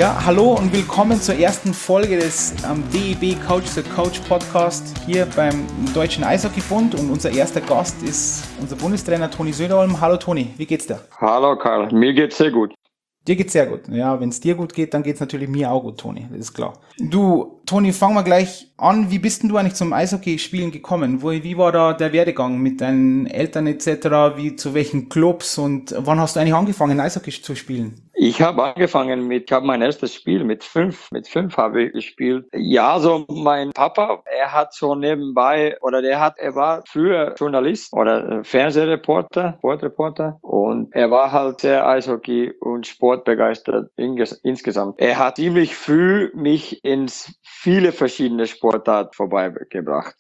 Ja, hallo und willkommen zur ersten Folge des DEB Coach the Coach Podcast hier beim Deutschen Eishockeybund, und unser erster Gast ist unser Bundestrainer Toni Söderholm. Hallo Toni, wie geht's dir? Hallo Karl, mir geht's sehr gut. Dir geht's sehr gut. Ja, wenn es dir gut geht, dann geht's natürlich mir auch gut, Toni, das ist klar. Du, Toni, fangen wir gleich an. Wie bist denn du eigentlich zum Eishockeyspielen gekommen? Wie war da der Werdegang mit deinen Eltern etc.? Zu welchen Clubs und wann hast du eigentlich angefangen, Eishockey zu spielen? Ich habe mein erstes Spiel mit 5. Mit 5 habe ich gespielt. Ja, so mein Papa, er hat so nebenbei, er war früher Journalist oder Fernsehreporter, Sportreporter, und er war halt sehr Eishockey- und Sportbegeistert insgesamt. Er hat ziemlich früh mich ins viele verschiedene Sportarten vorbeigebracht.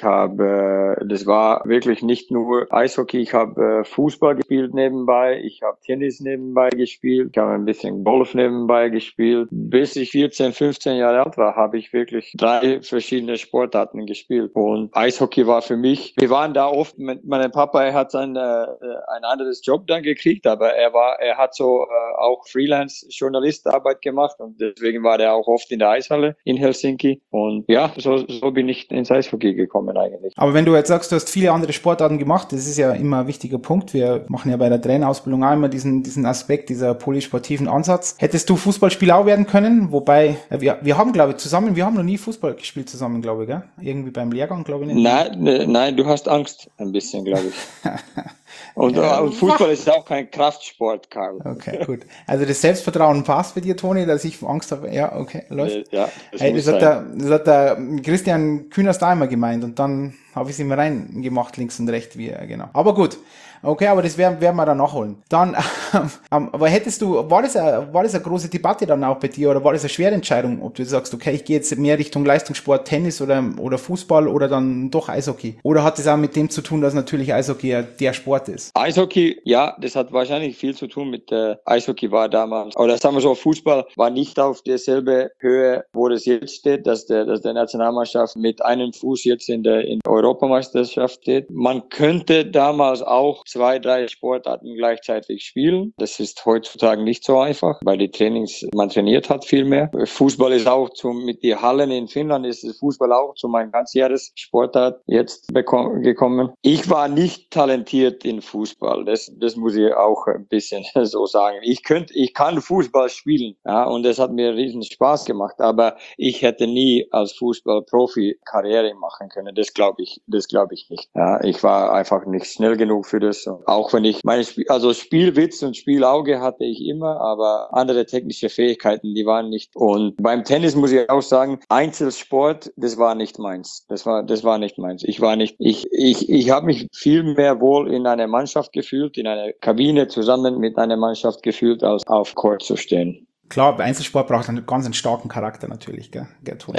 Das war wirklich nicht nur Eishockey, ich habe Fußball gespielt nebenbei, ich habe Tennis nebenbei gespielt, ich habe ein bisschen Golf nebenbei gespielt. Bis ich 14, 15 Jahre alt war, habe ich wirklich 3 verschiedene Sportarten gespielt. Und Eishockey war für mich, wir waren da oft mit meinem Papa, er hat ein anderes Job dann gekriegt, aber er hat so auch Freelance-Journalistarbeit gemacht, und deswegen war er auch oft in der Eishalle in Helsinki. Und ja, so bin ich ins Eishockey gekommen eigentlich. Aber wenn du jetzt sagst, du hast viele andere Sportarten gemacht, das ist ja immer ein wichtiger Punkt. Wir machen ja bei der Trainerausbildung auch immer diesen Aspekt, dieser polysportiven Ansatz. Hättest du Fußballspieler auch werden können? Wobei, wir haben, glaube ich, wir haben noch nie Fußball gespielt zusammen, glaube ich, gell? Irgendwie beim Lehrgang, glaube ich nicht. Nein, du hast Angst ein bisschen, glaube ich. Und Fußball ist auch kein Kraftsport, Karl. Okay, gut. Also das Selbstvertrauen passt für dir, Toni, dass ich Angst habe. Ja, okay, läuft. Ja, das hat der Christian Kühners da immer gemeint, und dann habe ich es immer reingemacht, links und rechts, genau. Aber gut. Okay, aber das werden wir dann nachholen. Dann, aber war das eine große Debatte dann auch bei dir, oder war das eine schwere Entscheidung, ob du sagst, okay, ich gehe jetzt mehr Richtung Leistungssport, Tennis oder Fußball oder dann doch Eishockey? Oder hat es auch mit dem zu tun, dass natürlich Eishockey ja der Sport ist? Eishockey, ja, das hat wahrscheinlich viel zu tun mit Eishockey war damals, oder sagen wir so, Fußball war nicht auf derselbe Höhe, wo das jetzt steht, dass der Nationalmannschaft mit einem Fuß jetzt in der Europameisterschaft steht. Man könnte damals auch 2, 3 Sportarten gleichzeitig spielen. Das ist heutzutage nicht so einfach, weil man trainiert hat viel mehr. Fußball ist auch mit den Hallen in Finnland ist Fußball auch zu meinem ganzjähriges Sportart jetzt gekommen. Ich war nicht talentiert in Fußball. Das muss ich auch ein bisschen so sagen. Ich kann Fußball spielen, ja, und das hat mir riesen Spaß gemacht, aber ich hätte nie als Fußballprofi Karriere machen können. Das glaube ich nicht. Ja, ich war einfach nicht schnell genug für das. Auch wenn ich Spielwitz und Spielauge hatte ich immer, aber andere technische Fähigkeiten, die waren nicht. Und beim Tennis muss ich auch sagen, Einzelsport, das war nicht meins. Das war nicht meins. Ich habe mich viel mehr wohl in einer Mannschaft gefühlt, in einer Kabine zusammen mit einer Mannschaft gefühlt, als auf Court zu stehen. Klar, Einzelsport braucht einen ganz starken Charakter natürlich, gell, Toni?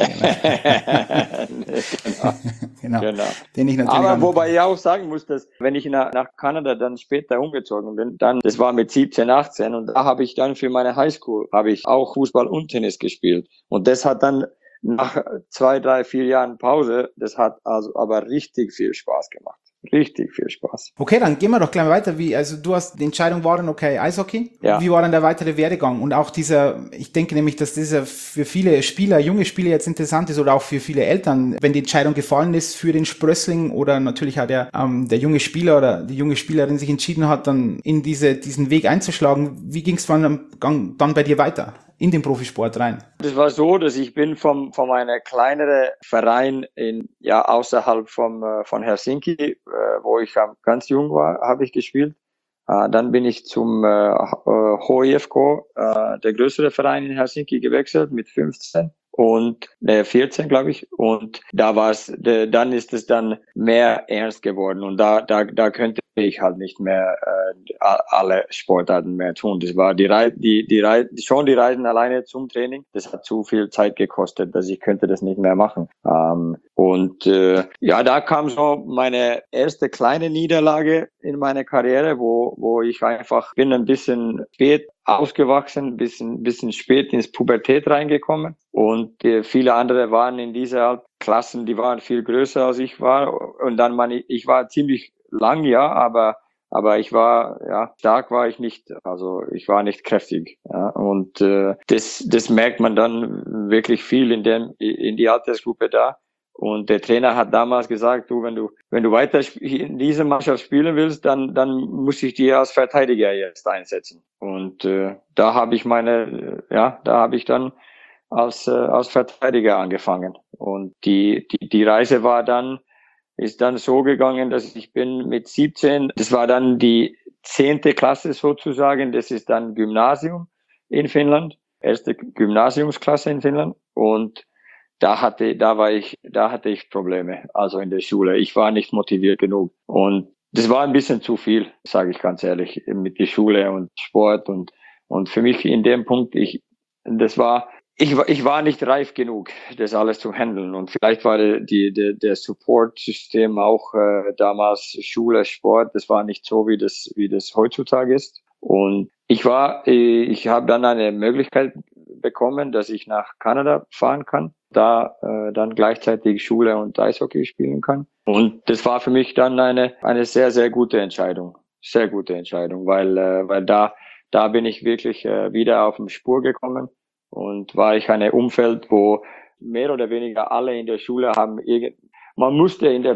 Genau. Den ich natürlich. Aber wobei ich auch sagen muss, dass wenn ich nach Kanada dann später umgezogen bin, das war mit 17, 18, und da habe ich dann für meine Highschool auch Fußball und Tennis gespielt. Und das hat dann nach 2, 3, 4 Jahren Pause, das hat also aber richtig viel Spaß gemacht. Richtig viel Spaß. Okay, dann gehen wir doch gleich weiter. Die Entscheidung war dann, okay, Eishockey. Ja. Wie war dann der weitere Werdegang? Und auch ich denke nämlich, dass dieser für viele Spieler, junge Spieler jetzt interessant ist, oder auch für viele Eltern, wenn die Entscheidung gefallen ist für den Sprössling, oder natürlich auch der junge Spieler oder die junge Spielerin sich entschieden hat, dann in diesen Weg einzuschlagen. Wie ging es dann bei dir weiter in den Profisport rein? Das war so, dass ich bin von einem kleineren Verein außerhalb von Helsinki, wo ich ganz jung war, habe ich gespielt. Dann bin ich zum HIFK, der größere Verein in Helsinki, gewechselt mit 15 und 14, glaube ich. Und dann ist es dann mehr ernst geworden, und da könnte ich halt nicht mehr alle Sportarten mehr tun. Das war die Reisen alleine zum Training. Das hat zu viel Zeit gekostet, dass ich könnte das nicht mehr machen. Da kam so meine erste kleine Niederlage in meiner Karriere, wo ich einfach bin ein bisschen spät ausgewachsen, bisschen spät ins Pubertät reingekommen, und viele andere waren in dieser Klassen, die waren viel größer als ich war, und dann ich war ziemlich lang, ja, aber aber stark war ich nicht. Also ich war nicht kräftig. Ja. Und das merkt man dann wirklich viel in die Altersgruppe da. Und der Trainer hat damals gesagt, du, wenn du weiter in dieser Mannschaft spielen willst, dann muss ich dir als Verteidiger jetzt einsetzen. Und da habe ich dann als Verteidiger angefangen. Und die Reise ist dann so gegangen, dass ich bin mit 17, das war dann die 10. Klasse sozusagen, das ist dann Gymnasium in Finnland, erste Gymnasiumsklasse in Finnland. Und da hatte ich Probleme, also in der Schule. Ich war nicht motiviert genug. Und das war ein bisschen zu viel, sage ich ganz ehrlich, mit der Schule und Sport und für mich in dem Punkt, ich war nicht reif genug, das alles zu handeln. Und vielleicht war der Support-System auch damals Schule, Sport, das war nicht so, wie das heutzutage ist. Und ich habe dann eine Möglichkeit bekommen, dass ich nach Kanada fahren kann, da dann gleichzeitig Schule und Eishockey spielen kann. Und das war für mich dann eine sehr, sehr gute Entscheidung. Sehr gute Entscheidung, weil da bin ich wirklich wieder auf die Spur gekommen und war ich in einem Umfeld, wo mehr oder weniger alle in der Schule haben man musste in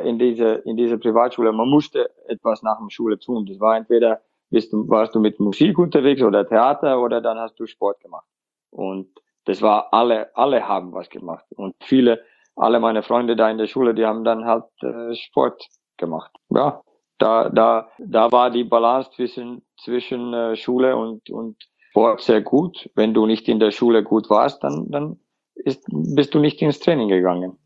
dieser Privatschule, man musste etwas nach der Schule tun. Das war entweder warst du mit Musik unterwegs oder Theater oder dann hast du Sport gemacht. Und das war alle haben was gemacht. Und alle meine Freunde da in der Schule, die haben dann halt Sport gemacht. Ja, da war die Balance zwischen Schule und Sport sehr gut. Wenn du nicht in der Schule gut warst, dann bist du nicht ins Training gegangen.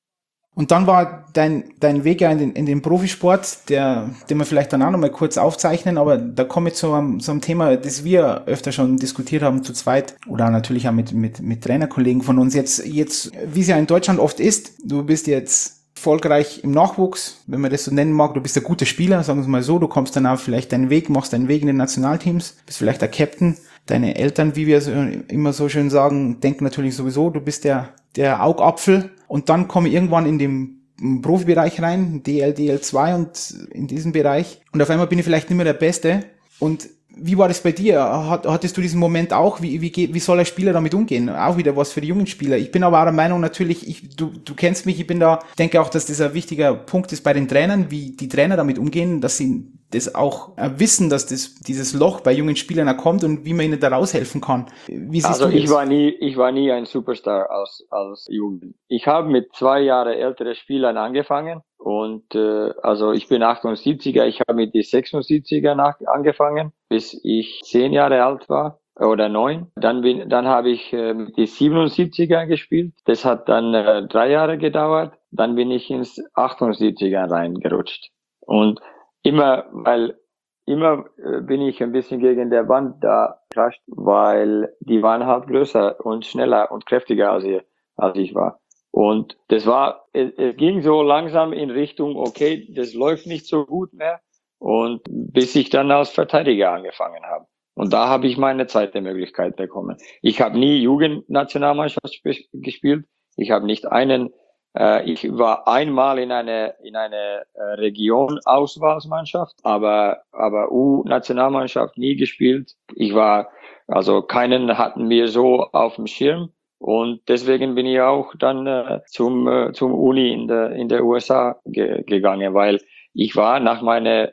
Und dann war dein Weg ja in den Profisport, den wir vielleicht dann auch noch mal kurz aufzeichnen, aber da komme ich zu einem Thema, das wir öfter schon diskutiert haben zu zweit oder natürlich auch mit Trainerkollegen von uns. Jetzt, wie es ja in Deutschland oft ist, du bist jetzt erfolgreich im Nachwuchs, wenn man das so nennen mag, du bist ein guter Spieler, sagen wir es mal so, du kommst dann auch vielleicht machst deinen Weg in den Nationalteams, bist vielleicht der Captain. Deine Eltern, wie wir immer so schön sagen, denken natürlich sowieso, du bist der Augapfel. Und dann komme ich irgendwann in den Profibereich rein, DL, DL2 und in diesem Bereich. Und auf einmal bin ich vielleicht nicht mehr der Beste. Und wie war das bei dir? Hattest du diesen Moment auch? Wie soll ein Spieler damit umgehen? Auch wieder was für die jungen Spieler. Ich bin aber auch der Meinung natürlich, du kennst mich, denke auch, dass das ein wichtiger Punkt ist bei den Trainern, wie die Trainer damit umgehen, dass sie das auch wissen, dass dieses Loch bei jungen Spielern auch kommt und wie man ihnen da raushelfen kann. Wie siehst du das? Ich war nie ein Superstar als Jugend. Ich habe mit 2 Jahre älteren Spielern angefangen und also ich bin 78er, ich habe mit die 76er angefangen, bis ich 10 Jahre alt war oder 9. Dann habe ich mit die 77er gespielt. Das hat dann 3 Jahre gedauert. Dann bin ich ins 78er reingerutscht. Und immer bin ich ein bisschen gegen der Wand da crasht, weil die waren halt größer und schneller und kräftiger als ich war. Und es ging so langsam in Richtung, okay, das läuft nicht so gut mehr. Und bis ich dann als Verteidiger angefangen habe. Und da habe ich meine zweite Möglichkeit bekommen. Ich habe nie Jugendnationalmannschaft gespielt. Ich habe nicht ich war einmal in eine Region-Auswahlmannschaft, aber U-Nationalmannschaft nie gespielt. Keinen hatten wir so auf dem Schirm. Und deswegen bin ich auch dann zum Uni in der USA gegangen, weil ich war nach meiner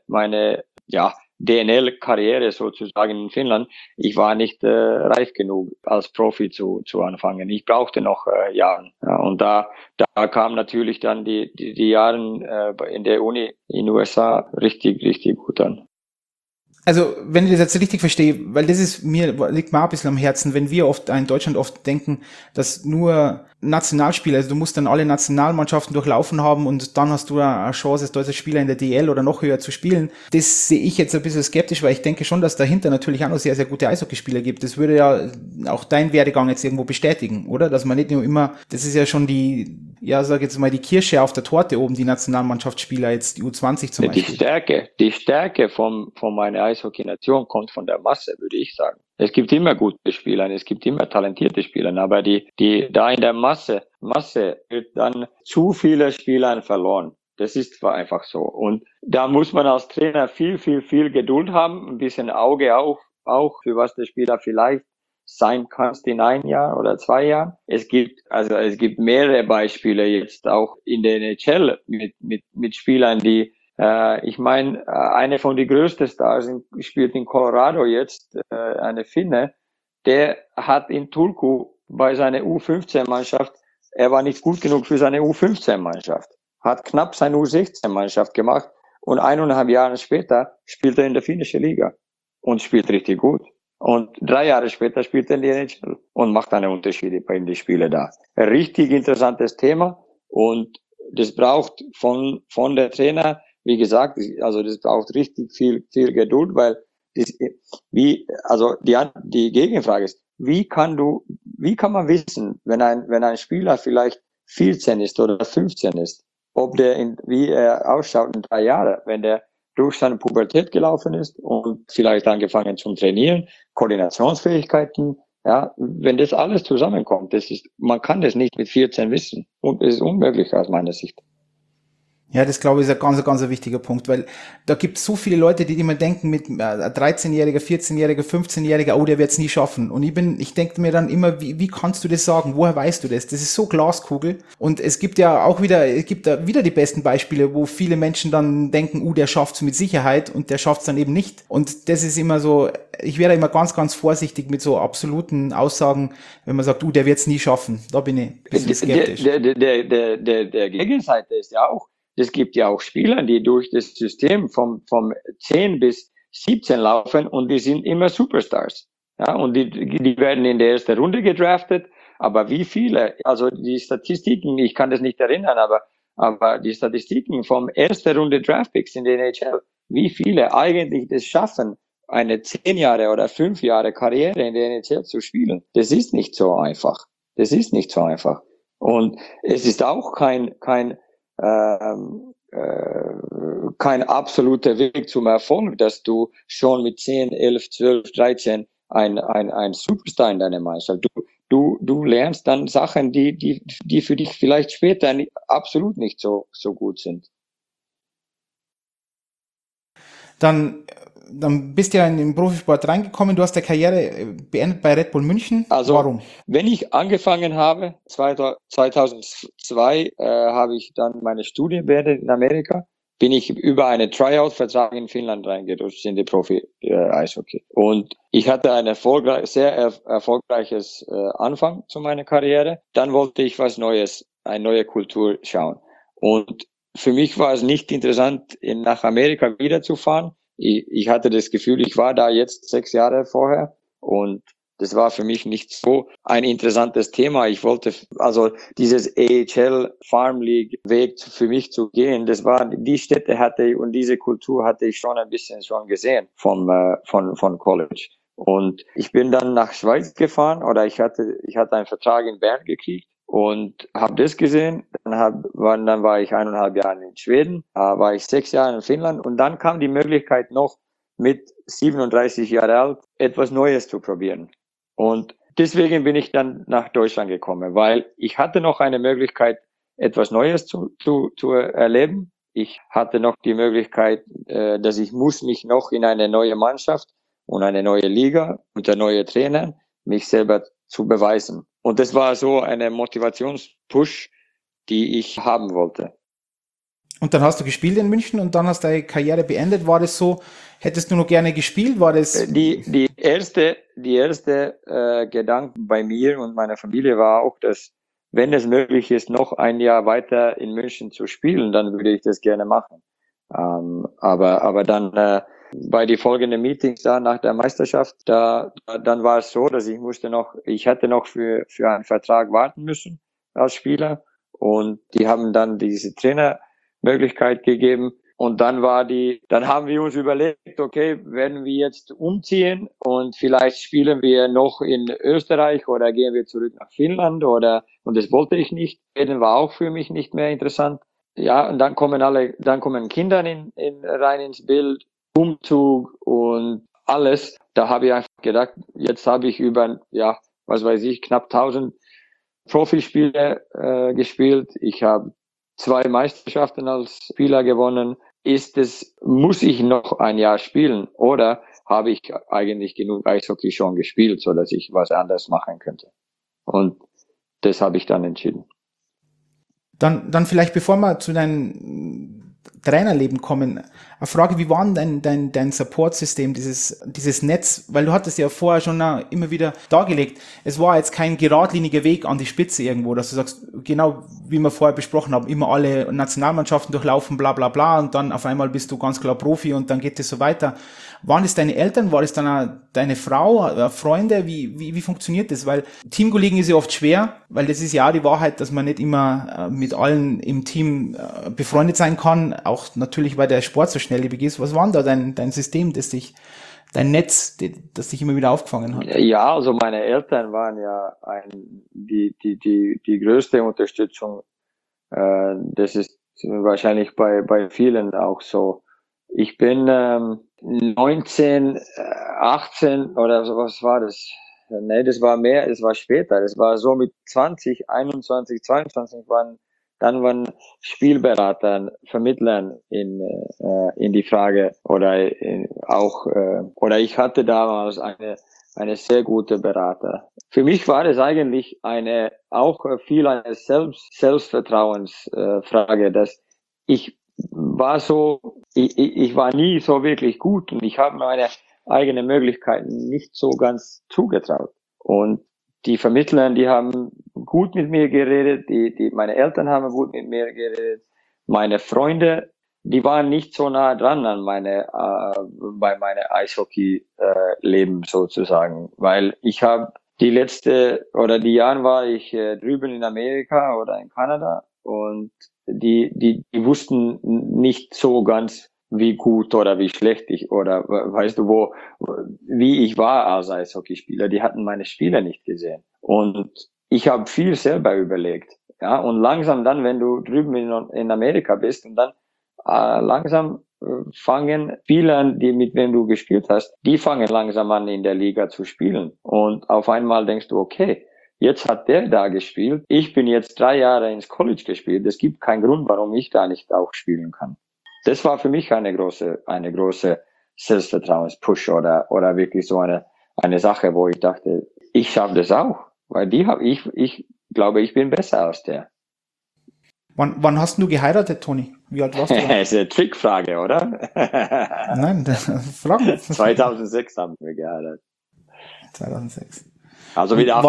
DNL-Karriere sozusagen in Finnland, ich war nicht reif genug als Profi zu anfangen. Ich brauchte noch Jahre. Ja, und da kam natürlich dann die Jahre in der Uni in den USA richtig, richtig gut an. Also, wenn ich das jetzt richtig verstehe, weil liegt mir auch ein bisschen am Herzen, wenn wir in Deutschland oft denken, dass nur Nationalspieler, also du musst dann alle Nationalmannschaften durchlaufen haben und dann hast du eine Chance, als deutscher Spieler in der DL oder noch höher zu spielen. Das sehe ich jetzt ein bisschen skeptisch, weil ich denke schon, dass dahinter natürlich auch noch sehr, sehr gute Eishockeyspieler gibt. Das würde ja auch dein Werdegang jetzt irgendwo bestätigen, oder? Dass man nicht nur immer, das ist ja schon die Kirsche auf der Torte oben, die Nationalmannschaftsspieler, jetzt die U20 zum Beispiel. Die Stärke von meiner Eishockey-Nation kommt von der Masse, würde ich sagen. Es gibt immer gute Spieler, es gibt immer talentierte Spieler, aber da in der Masse wird dann zu viele Spieler verloren. Das ist einfach so. Und da muss man als Trainer viel Geduld haben, ein bisschen Auge auch für was der Spieler vielleicht sein kannst in 1 Jahr oder 2 Jahren. Es gibt mehrere Beispiele jetzt auch in der NHL mit Spielern, die ich meine, eine von den größten Stars spielt in Colorado jetzt, eine Finne, der hat in Turku bei seiner U15-Mannschaft, er war nicht gut genug für seine U15-Mannschaft, hat knapp seine U16-Mannschaft gemacht und 1,5 Jahre später spielt er in der finnischen Liga und spielt richtig gut. Und 3 Jahre später spielt er in die NHL und macht einen Unterschied bei den Spielen da. Ein richtig interessantes Thema und das braucht von der Trainer, wie gesagt, also das braucht richtig viel Geduld, weil die Gegenfrage ist, wie kann man wissen, wenn ein Spieler vielleicht 14 ist oder 15 ist, wie er ausschaut in 3 Jahren, wenn der durch seine Pubertät gelaufen ist und vielleicht angefangen zum Trainieren, Koordinationsfähigkeiten, ja, wenn das alles zusammenkommt, man kann das nicht mit 14 wissen und es ist unmöglich aus meiner Sicht. Ja, das glaube ich ist ein ganz wichtiger Punkt, weil da gibt es so viele Leute, die immer denken mit 13-Jähriger, 14-Jähriger, 15-Jähriger, oh, der wird es nie schaffen. Und ich denke mir dann immer, wie kannst du das sagen? Woher weißt du das? Das ist so Glaskugel. Und es gibt ja auch wieder die besten Beispiele, wo viele Menschen dann denken, der schafft's mit Sicherheit und der schafft's dann eben nicht. Und das ist immer so, ich wäre immer ganz vorsichtig mit so absoluten Aussagen, wenn man sagt, der wird's nie schaffen. Da bin ich ein bisschen skeptisch. Der Gegenseite ist ja auch, es gibt ja auch Spieler, die durch das System vom 10 bis 17 laufen und die sind immer Superstars. Ja, und die werden in der ersten Runde gedraftet. Aber wie viele, also die Statistiken, ich kann das nicht erinnern, aber die Statistiken vom ersten Runde Draftpicks in der NHL, wie viele eigentlich das schaffen, eine 10 Jahre oder 5 Jahre Karriere in der NHL zu spielen. Das ist nicht so einfach. Und es ist auch kein absoluter Weg zum Erfolg, dass du schon mit 10, 11, 12, 13 ein Superstar in deiner Mannschaft. Du lernst dann Sachen, die für dich vielleicht später absolut nicht so gut sind. Dann bist du ja in den Profisport reingekommen, du hast deine Karriere beendet bei Red Bull München. Also, warum? Wenn ich angefangen habe, 2002, habe ich dann meine Studien beendet in Amerika, bin ich über einen Tryout-Vertrag in Finnland reingerutscht in die Profi-Eishockey. Und ich hatte ein sehr erfolgreiches Anfang zu meiner Karriere. Dann wollte ich was Neues, eine neue Kultur schauen. Und für mich war es nicht interessant, nach Amerika wiederzufahren. Ich hatte das Gefühl, ich war da jetzt 6 Jahre vorher und das war für mich nicht so ein interessantes Thema. Ich wollte also dieses AHL Farm League Weg für mich zu gehen. Das war die Städte und diese Kultur hatte ich schon ein bisschen gesehen von College. Und ich bin dann nach Schweiz gefahren oder ich hatte einen Vertrag in Bern gekriegt. Und habe das gesehen, dann war ich 1,5 Jahre in Schweden, war ich 6 Jahre in Finnland und dann kam die Möglichkeit noch mit 37 Jahren alt etwas Neues zu probieren. Und deswegen bin ich dann nach Deutschland gekommen, weil ich hatte noch eine Möglichkeit, etwas Neues zu erleben. Ich hatte noch die Möglichkeit, dass ich muss mich noch in eine neue Mannschaft und eine neue Liga und ein neuer Trainer mich selber zu beweisen. Und das war so eine Motivationspush, die ich haben wollte. Und dann hast du gespielt in München und dann hast du deine Karriere beendet. War das so, hättest du noch gerne gespielt? War das? Die erste Gedanke bei mir und meiner Familie war auch, dass, wenn es möglich ist, noch 1 Jahr weiter in München zu spielen, dann würde ich das gerne machen. Aber dann bei die folgenden Meetings da nach der Meisterschaft, dann war es so, dass ich hätte noch für einen Vertrag warten müssen als Spieler und die haben dann diese Trainermöglichkeit gegeben und dann haben wir uns überlegt, okay, werden wir jetzt umziehen und vielleicht spielen wir noch in Österreich oder gehen wir zurück nach Finnland und das wollte ich nicht. Schweden war auch für mich nicht mehr interessant. Ja, und dann kommen Kinder rein ins Bild. Umzug und alles. Da habe ich einfach gedacht, jetzt habe ich über, knapp 1000 Profispiele gespielt. Ich habe 2 Meisterschaften als Spieler gewonnen. Muss ich noch ein Jahr spielen oder habe ich eigentlich genug Eishockey schon gespielt, so dass ich was anderes machen könnte? Und das habe ich dann entschieden. Dann vielleicht, bevor wir zu deinem Trainerleben kommen, eine Frage, wie war denn dein Support-System, dieses Netz, weil du hattest ja vorher schon immer wieder dargelegt, es war jetzt kein geradliniger Weg an die Spitze irgendwo, dass du sagst, genau wie wir vorher besprochen haben, immer alle Nationalmannschaften durchlaufen, bla bla bla, und dann auf einmal bist du ganz klar Profi und dann geht es so weiter. Waren es deine Eltern, war es dann auch deine Frau, Freunde, wie funktioniert das? Weil Teamkollegen ist ja oft schwer, weil das ist ja auch die Wahrheit, dass man nicht immer mit allen im Team befreundet sein kann, auch natürlich, weil der Sport so schnelllebig ist. Was war denn da dein System, dein Netz, das dich immer wieder aufgefangen hat? Ja, also meine Eltern waren ja die größte Unterstützung. Das ist wahrscheinlich bei vielen auch so. Ich bin 19, 18 oder so, was war das? Nee, das war mehr, es war später. Das war so mit 20, 21, 22 waren Spielberatern, Vermittlern in die Frage oder oder ich hatte damals eine sehr gute Berater. Für mich war es eigentlich auch viel eine Selbstvertrauensfrage, dass ich ich war nie so wirklich gut und ich habe meine eigenen Möglichkeiten nicht so ganz zugetraut. Und die Vermittler, die haben gut mit mir geredet, meine Eltern haben gut mit mir geredet, meine Freunde, die waren nicht so nah dran an bei meinem Eishockey-Leben sozusagen, weil ich habe die Jahren war ich drüben in Amerika oder in Kanada und die wussten nicht so ganz, wie gut oder wie schlecht weißt du, wie ich war als Eishockeyspieler. Die hatten meine Spiele nicht gesehen. Und ich habe viel selber überlegt. Ja, und langsam dann, wenn du drüben in Amerika bist und dann langsam fangen Spieler, mit wem du gespielt hast, die fangen langsam an, in der Liga zu spielen. Und auf einmal denkst du, okay, jetzt hat der da gespielt. Ich bin jetzt 3 Jahre ins College gespielt. Es gibt keinen Grund, warum ich da nicht auch spielen kann. Das war für mich eine große Selbstvertrauens-Push oder wirklich so eine Sache, wo ich dachte, ich schaffe das auch, weil ich glaube, ich bin besser als der. Wann hast du geheiratet, Toni? Wie alt warst du? Das ist eine Trickfrage, oder? Nein, Fragen. 2006 haben wir geheiratet. 2006. Also wieder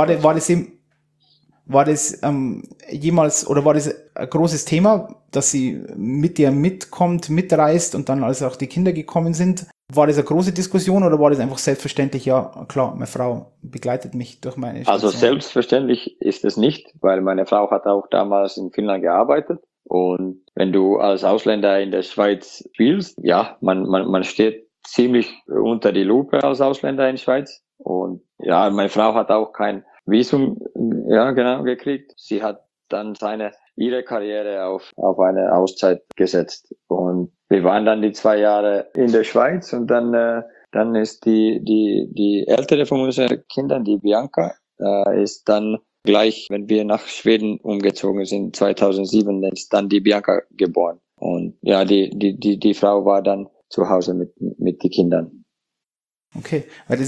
war das jemals, oder war das ein großes Thema, dass sie mit dir mitreist und dann, als auch die Kinder gekommen sind, war das eine große Diskussion oder war das einfach selbstverständlich, ja klar, meine Frau begleitet mich durch meine Station? Also selbstverständlich ist es nicht, weil meine Frau hat auch damals in Finnland gearbeitet und wenn du als Ausländer in der Schweiz spielst, ja, man steht ziemlich unter die Lupe als Ausländer in der Schweiz und ja, meine Frau hat auch kein Visum, ja, genau, gekriegt. Sie hat dann ihre Karriere auf eine Auszeit gesetzt. Und wir waren dann die 2 Jahre in der Schweiz und dann ist die ältere von unseren Kindern, die Bianca, ist dann gleich, wenn wir nach Schweden umgezogen sind, 2007, ist dann die Bianca geboren. Und ja, die Frau war dann zu Hause mit den Kindern. Okay, weil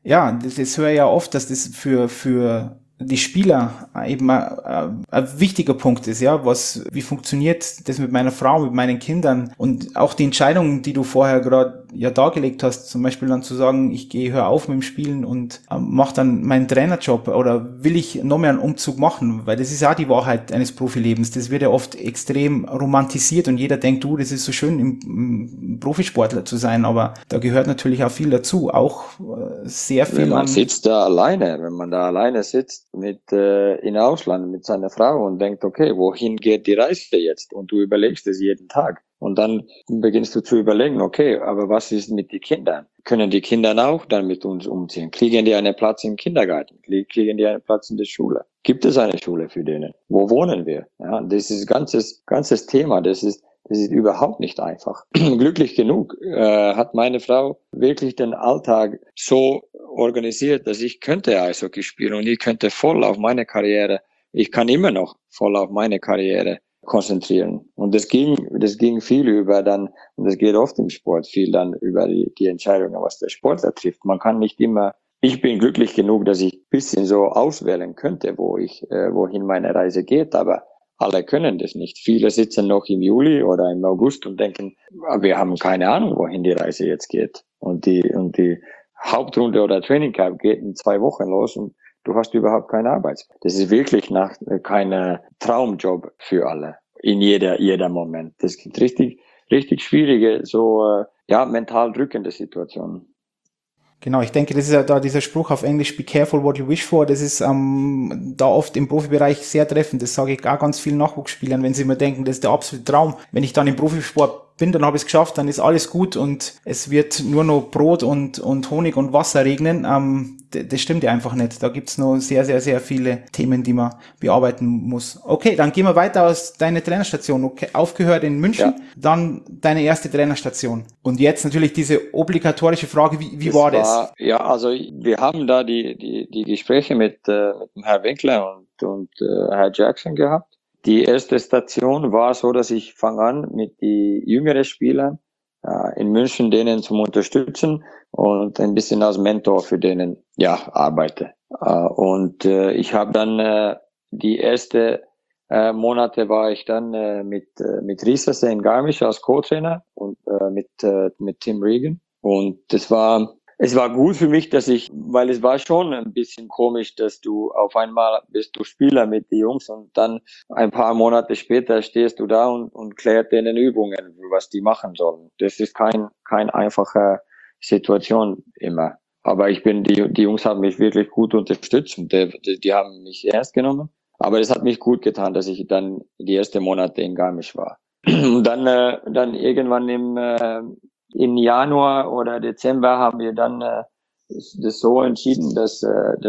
das höre ich ja oft, dass das für die Spieler eben ein wichtiger Punkt ist, ja, wie funktioniert das mit meiner Frau, mit meinen Kindern und auch die Entscheidungen, die du vorher gerade ja dargelegt hast, zum Beispiel dann zu sagen, höre auf mit dem Spielen und mache dann meinen Trainerjob oder will ich noch mehr einen Umzug machen, weil das ist ja die Wahrheit eines Profilebens, das wird ja oft extrem romantisiert und jeder denkt, das ist so schön, im Profisportler zu sein, aber da gehört natürlich auch viel dazu, auch sehr viel. Wenn man sitzt da alleine, wenn man da alleine sitzt, in Ausland mit seiner Frau und denkt, okay, wohin geht die Reise jetzt? Und du überlegst es jeden Tag. Und dann beginnst du zu überlegen, okay, aber was ist mit den Kindern? Können die Kinder auch dann mit uns umziehen? Kriegen die einen Platz im Kindergarten? Kriegen die einen Platz in der Schule? Gibt es eine Schule für denen? Wo wohnen wir? Ja, das ist ganzes Thema. Das ist überhaupt nicht einfach. Glücklich genug hat meine Frau wirklich den Alltag so organisiert, dass ich könnte Eishockey spielen und ich könnte voll auf meine Karriere, ich kann immer noch voll auf meine Karriere konzentrieren. Und das ging viel über dann, und das geht oft im Sport, viel dann über die Entscheidungen, was der Sportler trifft. Man kann nicht immer, ich bin glücklich genug, dass ich ein bisschen so auswählen könnte, wohin meine Reise geht, aber alle können das nicht. Viele sitzen noch im Juli oder im August und denken, wir haben keine Ahnung, wohin die Reise jetzt geht. Und die Hauptrunde oder Training Camp geht in 2 Wochen los und du hast überhaupt keine Arbeit. Das ist wirklich kein Traumjob für alle in jeder Moment. Das gibt richtig schwierige, so mental drückende Situationen. Genau, ich denke, das ist ja da dieser Spruch auf Englisch, be careful what you wish for, das ist da oft im Profibereich sehr treffend. Das sage ich auch ganz vielen Nachwuchsspielern, wenn sie immer denken, das ist der absolute Traum. Wenn ich dann im Profisport bin, dann habe ich es geschafft, dann ist alles gut und es wird nur noch Brot und Honig und Wasser regnen. Das stimmt ja einfach nicht. Da gibt's noch sehr, sehr, sehr viele Themen, die man bearbeiten muss. Okay, dann gehen wir weiter aus deiner Trainerstation. Okay, aufgehört in München, dann deine erste Trainerstation. Und jetzt natürlich diese obligatorische Frage, wie war das? Ja, also wir haben da die Gespräche mit dem Herrn Winkler und Herr Jackson gehabt. Die erste Station war so, dass ich fange an mit die jüngeren Spielern in München, denen zum Unterstützen und ein bisschen als Mentor für denen arbeite. Und ich habe dann die erste Monate war ich dann mit Riesase in Garmisch als Co-Trainer und mit Tim Regan. Und es war gut für mich, weil es war schon ein bisschen komisch, dass du auf einmal bist du Spieler mit den Jungs und dann ein paar Monate später stehst du da und klärt denen Übungen, was die machen sollen. Das ist kein einfache Situation immer. Aber die Jungs haben mich wirklich gut unterstützt und die haben mich ernst genommen. Aber es hat mich gut getan, dass ich dann die ersten Monate in Garmisch war. Und dann irgendwann im Januar oder Dezember haben wir dann das so entschieden, dass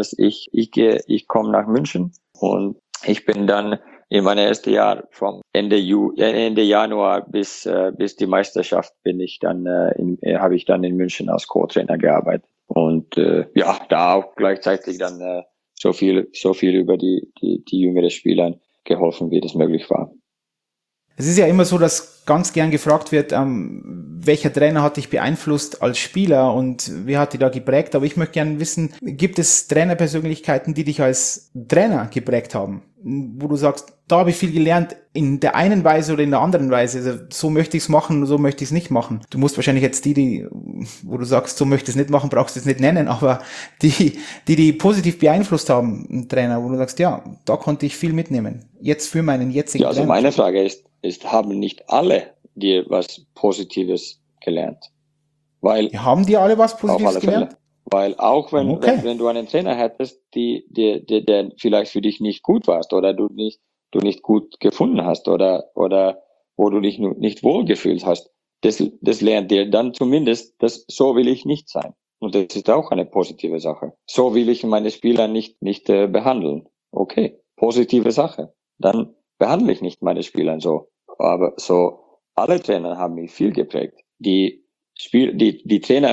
ich komme nach München und ich bin dann in meinem ersten Jahr vom Ende Januar bis die Meisterschaft habe ich dann in München als Co-Trainer gearbeitet und da auch gleichzeitig dann so viel über die jüngeren Spieler geholfen, wie das möglich war. Es ist ja immer so, dass ganz gern gefragt wird, welcher Trainer hat dich beeinflusst als Spieler und wie hat dich da geprägt? Aber ich möchte gerne wissen, gibt es Trainerpersönlichkeiten, die dich als Trainer geprägt haben? Wo du sagst, da habe ich viel gelernt, in der einen Weise oder in der anderen Weise. Also, so möchte ich es machen, so möchte ich es nicht machen. Du musst wahrscheinlich jetzt wo du sagst, so möchte ich es nicht machen, brauchst du es nicht nennen, aber die positiv beeinflusst haben, ein Trainer, wo du sagst, ja, da konnte ich viel mitnehmen. Jetzt für meinen jetzigen Trainer. Also meine Frage ist, haben nicht alle dir was Positives gelernt? Haben die alle was Positives gelernt? Weil auch wenn du einen Trainer hättest, der vielleicht für dich nicht gut warst oder du nicht gut gefunden hast oder wo du dich nicht wohlgefühlt hast, das lernt dir dann zumindest, dass so will ich nicht sein. Und das ist auch eine positive Sache. So will ich meine Spieler nicht behandeln. Okay, positive Sache. Dann behandle ich nicht meine Spieler so. Aber so, alle Trainer haben mich viel geprägt. Die Trainer,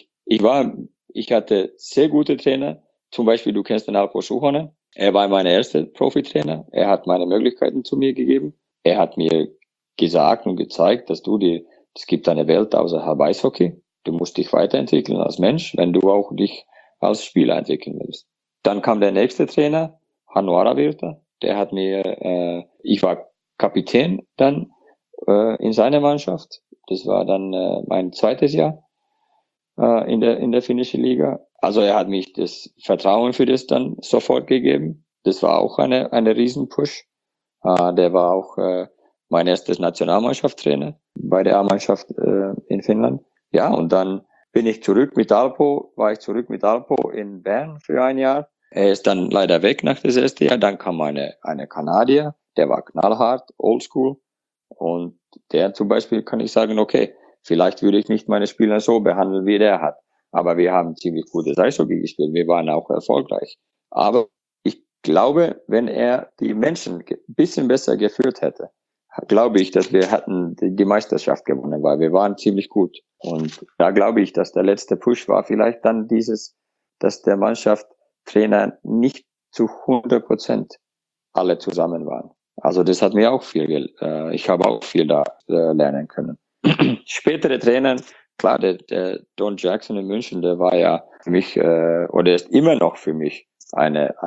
ich hatte sehr gute Trainer. Zum Beispiel, du kennst den Alpo Suhonen. Er war mein erster Profitrainer. Er hat meine Möglichkeiten zu mir gegeben. Er hat mir gesagt und gezeigt, dass es gibt eine Welt außerhalb Eishockey. Du musst dich weiterentwickeln als Mensch, wenn du auch dich als Spieler entwickeln willst. Dann kam der nächste Trainer, Hannu Aravirta. Der hat mir, ich war Kapitän dann in seiner Mannschaft. Das war dann mein zweites Jahr in der finnischen Liga. Also er hat mich das Vertrauen für das dann sofort gegeben. Das war auch eine Riesenpush. Der war auch mein erstes Nationalmannschaftstrainer bei der A-Mannschaft in Finnland. Ja, und dann war ich zurück mit Alpo in Bern für ein Jahr. Er ist dann leider weg nach das erste Jahr. Dann kam eine Kanadier, der war knallhart, oldschool. Und der zum Beispiel kann ich sagen, okay, vielleicht würde ich nicht meine Spieler so behandeln, wie der hat. Aber wir haben ziemlich gutes Eishockey gespielt. Wir waren auch erfolgreich. Aber ich glaube, wenn er die Menschen ein bisschen besser geführt hätte, glaube ich, dass wir hätten die Meisterschaft gewonnen, weil wir waren ziemlich gut. Und da glaube ich, dass der letzte Push war vielleicht dann dass der Mannschaft Trainer nicht zu 100% alle zusammen waren. Also das hat mir auch ich habe auch viel da lernen können. Spätere Trainer, klar, der Don Jackson in München, der war ja für mich, oder ist immer noch für mich eine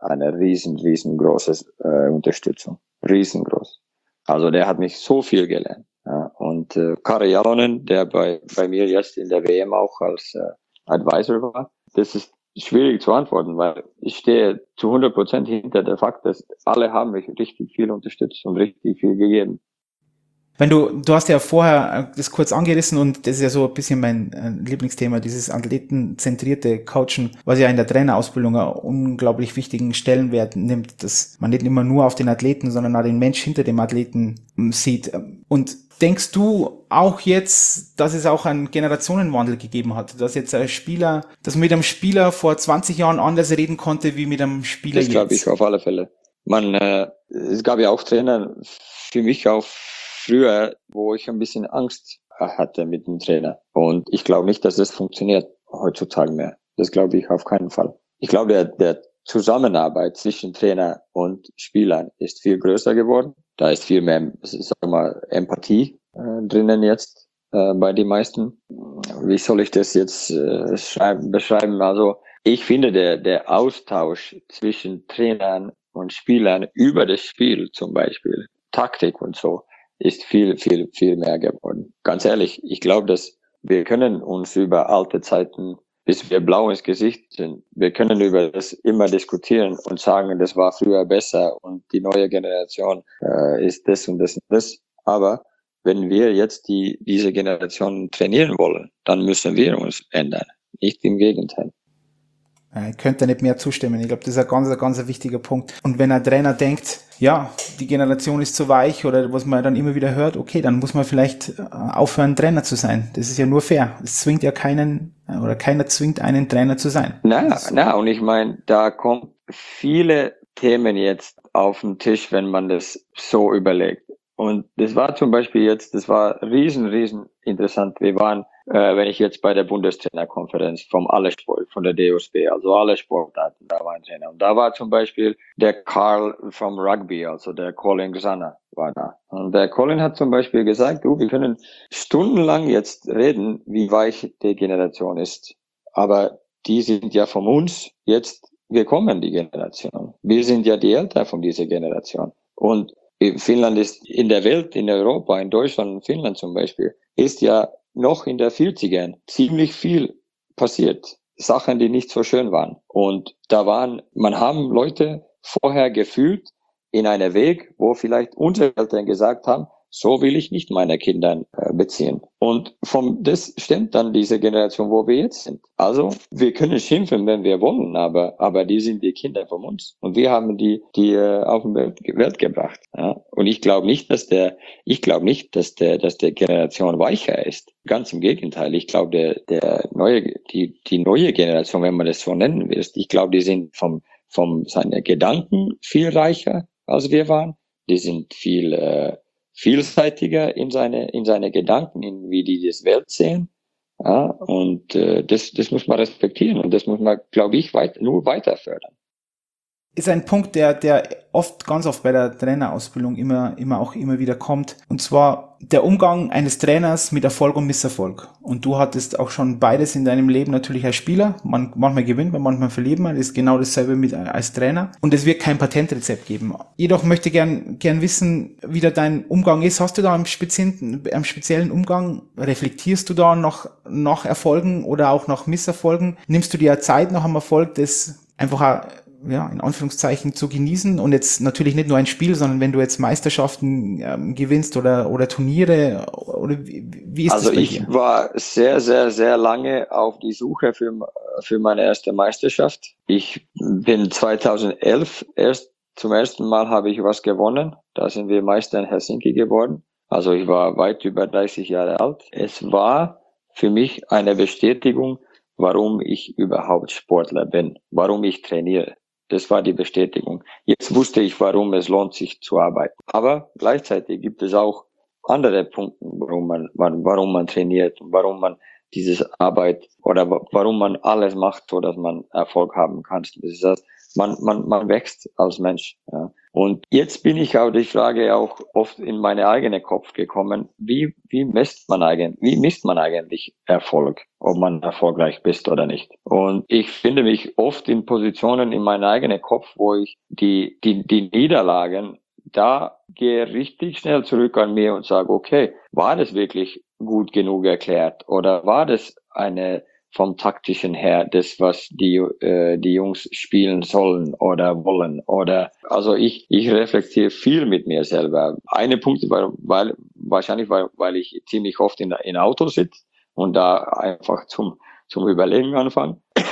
riesengroße Unterstützung. Riesengroß. Also der hat mich so viel gelernt. Ja. Und Kari Jalonen, der bei mir jetzt in der WM auch als Advisor war, das ist schwierig zu antworten, weil ich stehe zu 100% hinter der Fakt, dass alle haben mich richtig viel unterstützt und richtig viel gegeben. Wenn du hast ja vorher das kurz angerissen und das ist ja so ein bisschen mein Lieblingsthema, dieses athletenzentrierte Coachen, was ja in der Trainerausbildung einen unglaublich wichtigen Stellenwert nimmt, dass man nicht immer nur auf den Athleten, sondern auch den Mensch hinter dem Athleten sieht. Und denkst du auch jetzt, dass es auch einen Generationenwandel gegeben hat, dass jetzt dass man mit einem Spieler vor 20 Jahren anders reden konnte, wie mit einem Spieler jetzt? Das glaube ich auf alle Fälle. Es gab ja auch Trainer, für mich auch früher, wo ich ein bisschen Angst hatte mit dem Trainer. Und ich glaube nicht, dass das funktioniert heutzutage mehr. Das glaube ich auf keinen Fall. Ich glaube, der Zusammenarbeit zwischen Trainer und Spielern ist viel größer geworden. Da ist viel mehr, Empathie drinnen jetzt bei den meisten. Wie soll ich das jetzt beschreiben? Also ich finde, der Austausch zwischen Trainern und Spielern über das Spiel zum Beispiel, Taktik und so, ist viel mehr geworden. Ganz ehrlich, ich glaube, dass wir können uns über alte Zeiten, bis wir blau ins Gesicht sind, wir können über das immer diskutieren und sagen, das war früher besser und die neue Generation ist das und das und das. Aber wenn wir jetzt diese Generation trainieren wollen, dann müssen wir uns ändern, nicht im Gegenteil. Ich könnte nicht mehr zustimmen. Ich glaube, das ist ein ganz wichtiger Punkt. Und wenn ein Trainer denkt, ja, die Generation ist zu weich oder was man dann immer wieder hört, okay, dann muss man vielleicht aufhören, Trainer zu sein. Das ist ja nur fair. Es zwingt ja keinen oder keiner zwingt einen Trainer zu sein. Und ich meine, da kommen viele Themen jetzt auf den Tisch, wenn man das so überlegt. Und das war zum Beispiel das war riesen interessant. Wir waren, wenn ich jetzt bei der Bundestrainerkonferenz von der DOSB, also alle Sportarten, da war ein Trainer. Und da war zum Beispiel der Karl vom Rugby, also der Colin Xana war da. Und der Colin hat zum Beispiel gesagt, wir können stundenlang jetzt reden, wie weich die Generation ist. Aber die sind ja von uns jetzt gekommen, die Generation. Wir sind ja die Eltern von dieser Generation. Und Finnland ist in der Welt, in Europa, in Deutschland und Finnland zum Beispiel, ist ja noch in der 40ern ziemlich viel passiert. Sachen, die nicht so schön waren. Und man haben Leute vorher gefühlt in einem Weg, wo vielleicht unsere Eltern gesagt haben, so will ich nicht meine Kinder beziehen. Und das stimmt dann diese Generation, wo wir jetzt sind. Also, wir können schimpfen, wenn wir wollen, aber die sind die Kinder von uns. Und wir haben die auf die Welt gebracht. Ja? Und ich glaube nicht, dass die Generation weicher ist. Ganz im Gegenteil. Ich glaube, die neue Generation, wenn man das so nennen will, ich glaube, die sind seine Gedanken viel reicher, als wir waren. Die sind viel vielseitiger in seine Gedanken, wie die das Welt sehen. Ja, und das muss man respektieren und das muss man, glaube ich, nur weiter fördern. Ist ein Punkt, der ganz oft bei der Trainerausbildung immer wieder kommt. Und zwar der Umgang eines Trainers mit Erfolg und Misserfolg. Und du hattest auch schon beides in deinem Leben natürlich als Spieler. Manchmal gewinnt man, manchmal verliert man. Das ist genau dasselbe als Trainer. Und es wird kein Patentrezept geben. Jedoch möchte gern wissen, wie da dein Umgang ist. Hast du da einen speziellen Umgang? Reflektierst du da nach Erfolgen oder auch nach Misserfolgen? Nimmst du dir Zeit nach einem Erfolg, das einfach in Anführungszeichen zu genießen und jetzt natürlich nicht nur ein Spiel, sondern wenn du jetzt Meisterschaften gewinnst oder Turniere oder wie ist das bei dir? Also ich war sehr, sehr, sehr lange auf die Suche für meine erste Meisterschaft. Ich bin 2011 zum ersten Mal habe ich was gewonnen. Da sind wir Meister in Helsinki geworden. Also ich war weit über 30 Jahre alt. Es war für mich eine Bestätigung, warum ich überhaupt Sportler bin, warum ich trainiere. Das war die Bestätigung. Jetzt wusste ich, warum es lohnt, sich zu arbeiten. Aber gleichzeitig gibt es auch andere Punkte, warum man trainiert, warum man diese Arbeit oder warum man alles macht, so dass man Erfolg haben kann. Das ist das, man wächst als Mensch. Ja. Und jetzt bin ich auf die Frage auch oft in meinen eigenen Kopf gekommen, wie misst man eigentlich Erfolg, ob man erfolgreich ist oder nicht. Und ich finde mich oft in Positionen in meinem eigenen Kopf, wo ich die Niederlagen, da gehe richtig schnell zurück an mir und sage, okay, war das wirklich gut genug erklärt oder war das eine vom taktischen her, das, was die Jungs spielen sollen oder wollen, oder, also ich reflektiere viel mit mir selber. Eine Punkt, weil ich ziemlich oft in Auto sitze und da einfach zum Überlegen anfange.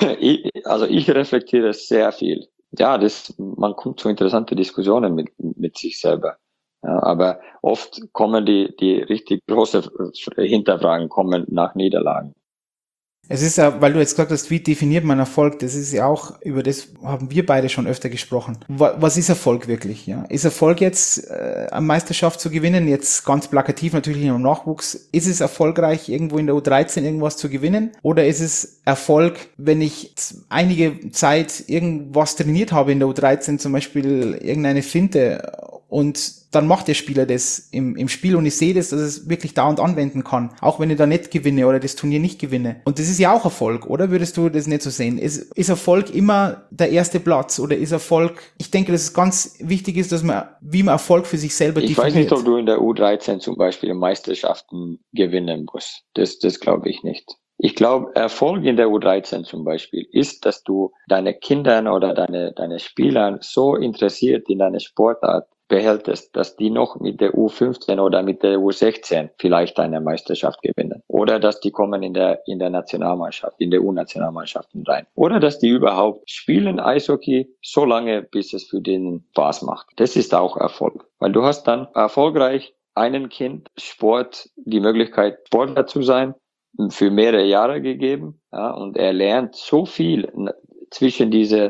Ich reflektiere sehr viel. Ja, man kommt zu interessante Diskussionen mit sich selber. Ja, aber oft kommen die richtig große Hinterfragen kommen nach Niederlagen. Es ist ja, weil du jetzt gesagt hast, wie definiert man Erfolg? Das ist ja auch, über das haben wir beide schon öfter gesprochen. Was ist Erfolg wirklich? Ja? Ist Erfolg jetzt, eine Meisterschaft zu gewinnen? Jetzt ganz plakativ natürlich im Nachwuchs. Ist es erfolgreich, irgendwo in der U13 irgendwas zu gewinnen? Oder ist es Erfolg, wenn ich einige Zeit irgendwas trainiert habe in der U13, zum Beispiel irgendeine Finte, und dann macht der Spieler das im Spiel und ich sehe das, dass es wirklich dauernd anwenden kann, auch wenn ich da nicht gewinne oder das Turnier nicht gewinne. Und das ist ja auch Erfolg, oder würdest du das nicht so sehen? Ist Erfolg immer der erste Platz oder ist Erfolg, ich denke, dass es ganz wichtig ist, wie man Erfolg für sich selber definiert. Ich weiß nicht, ob du in der U13 zum Beispiel Meisterschaften gewinnen musst. Das glaube ich nicht. Ich glaube, Erfolg in der U13 zum Beispiel ist, dass du deine Kinder oder deine Spieler so interessiert in deine Sportart behältst, dass die noch mit der U15 oder mit der U16 vielleicht eine Meisterschaft gewinnen. Oder dass die kommen in der Nationalmannschaft, in der U-Nationalmannschaften rein. Oder dass die überhaupt spielen Eishockey so lange, bis es für den Spaß macht. Das ist auch Erfolg. Weil du hast dann erfolgreich einem Kind die Möglichkeit, Sportler zu sein, für mehrere Jahre gegeben. Ja, und er lernt so viel zwischen diese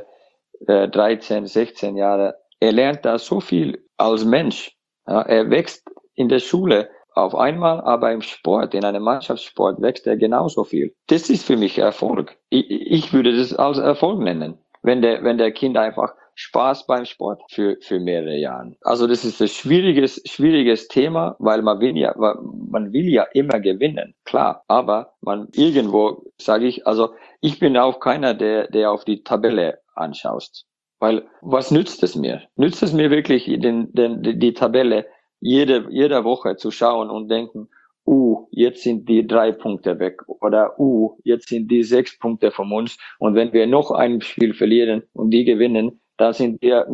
13, 16 Jahre. Er lernt da so viel als Mensch. Ja, er wächst in der Schule auf einmal, aber im Sport, in einem Mannschaftssport, wächst er genauso viel. Das ist für mich Erfolg. Ich würde das als Erfolg nennen, wenn der Kind einfach Spaß beim Sport für mehrere Jahre. Also das ist ein schwieriges Thema, weil man will ja immer gewinnen, klar. Aber sage ich, also ich bin auch keiner, der auf die Tabelle anschaust. Weil, was nützt es mir? Nützt es mir wirklich, die Tabelle jeder Woche zu schauen und denken, jetzt sind die 3 Punkte weg oder jetzt sind die 6 Punkte von uns und wenn wir noch ein Spiel verlieren und die gewinnen, dann sind wir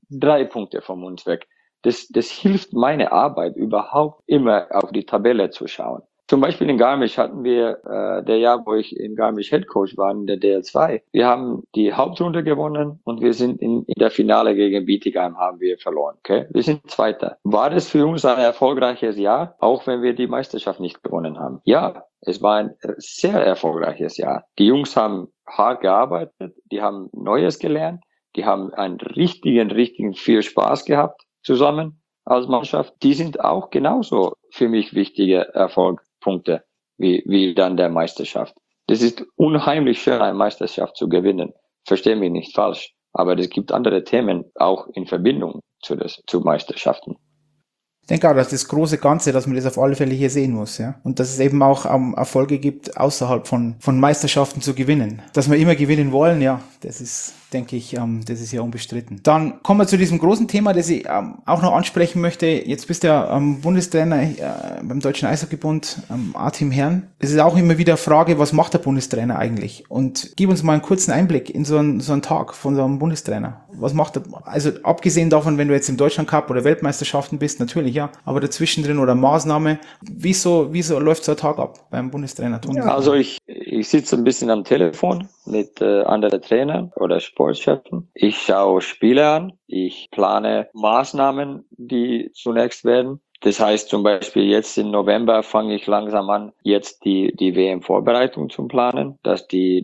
3 Punkte von uns weg. Das hilft meine Arbeit überhaupt immer auf die Tabelle zu schauen. Zum Beispiel in Garmisch hatten wir der Jahr, wo ich in Garmisch Headcoach war, in der DL2. Wir haben die Hauptrunde gewonnen und wir sind in der Finale gegen Bietigheim haben wir verloren. Okay, wir sind Zweiter. War das für uns ein erfolgreiches Jahr, auch wenn wir die Meisterschaft nicht gewonnen haben? Ja, es war ein sehr erfolgreiches Jahr. Die Jungs haben hart gearbeitet, die haben Neues gelernt, die haben einen richtigen viel Spaß gehabt zusammen als Mannschaft. Die sind auch genauso für mich wichtige Erfolgpunkte wie dann der Meisterschaft. Das ist unheimlich schön, eine Meisterschaft zu gewinnen. Versteh mich nicht falsch. Aber es gibt andere Themen auch in Verbindung zu Meisterschaften. Ich denke auch, dass das große Ganze, dass man das auf alle Fälle hier sehen muss, ja. Und dass es eben auch Erfolge gibt, außerhalb von Meisterschaften zu gewinnen. Dass wir immer gewinnen wollen, ja, das ist, denke ich, das ist ja unbestritten. Dann kommen wir zu diesem großen Thema, das ich auch noch ansprechen möchte. Jetzt bist du ja Bundestrainer beim Deutschen Eishockeybund, A-Team Herren. Es ist auch immer wieder eine Frage, was macht der Bundestrainer eigentlich? Und gib uns mal einen kurzen Einblick in so einen Tag von so einem Bundestrainer. Was macht er? Also abgesehen davon, wenn du jetzt im Deutschland Cup oder Weltmeisterschaften bist, natürlich ja, aber dazwischen drin oder Maßnahme, wieso läuft so ein Tag ab beim Bundestrainer? Ja, also ich sitze ein bisschen am Telefon mit anderen Trainern oder Sportchefen. Ich schaue Spiele an, ich plane Maßnahmen, die zunächst werden. Das heißt zum Beispiel jetzt im November fange ich langsam an, jetzt die WM-Vorbereitung zu planen, dass die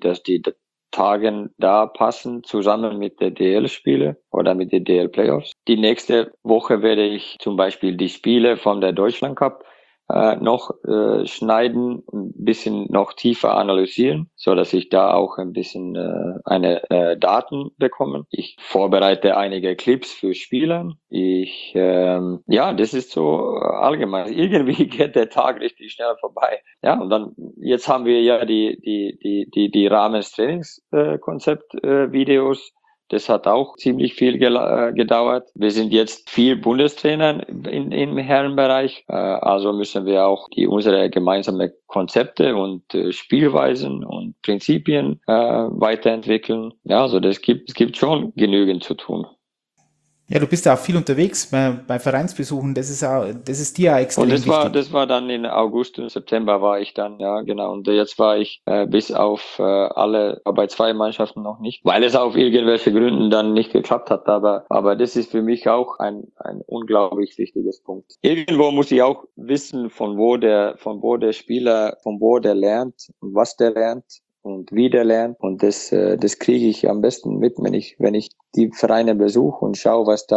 Tagen da passen, zusammen mit der DL-Spiele oder mit den DL-Playoffs. Die nächste Woche werde ich zum Beispiel die Spiele von der Deutschland Cup noch schneiden, ein bisschen noch tiefer analysieren, so dass ich da auch ein bisschen Daten bekomme. Ich vorbereite einige Clips für Spieler. Das ist so allgemein. Irgendwie geht der Tag richtig schnell vorbei. Ja, und dann jetzt haben wir ja die Rahmentrainingskonzept-Videos. Das hat auch ziemlich viel gedauert. Wir sind jetzt 4 Bundestrainer im Herrenbereich. Also müssen wir auch unsere gemeinsamen Konzepte und Spielweisen und Prinzipien weiterentwickeln. Ja, also es gibt schon genügend zu tun. Ja, du bist ja auch viel unterwegs bei Vereinsbesuchen. Das ist dir ja extrem wichtig. Und das war dann in August und September war ich dann, ja genau. Und jetzt war ich bis auf bei 2 Mannschaften noch nicht, weil es auf irgendwelche Gründen dann nicht geklappt hat. Aber das ist für mich auch ein unglaublich wichtiges Punkt. Irgendwo muss ich auch wissen, von wo der Spieler, von wo der lernt und was der lernt und wie der lernt. Und das kriege ich am besten mit, wenn ich die Vereine besuche und schaue, was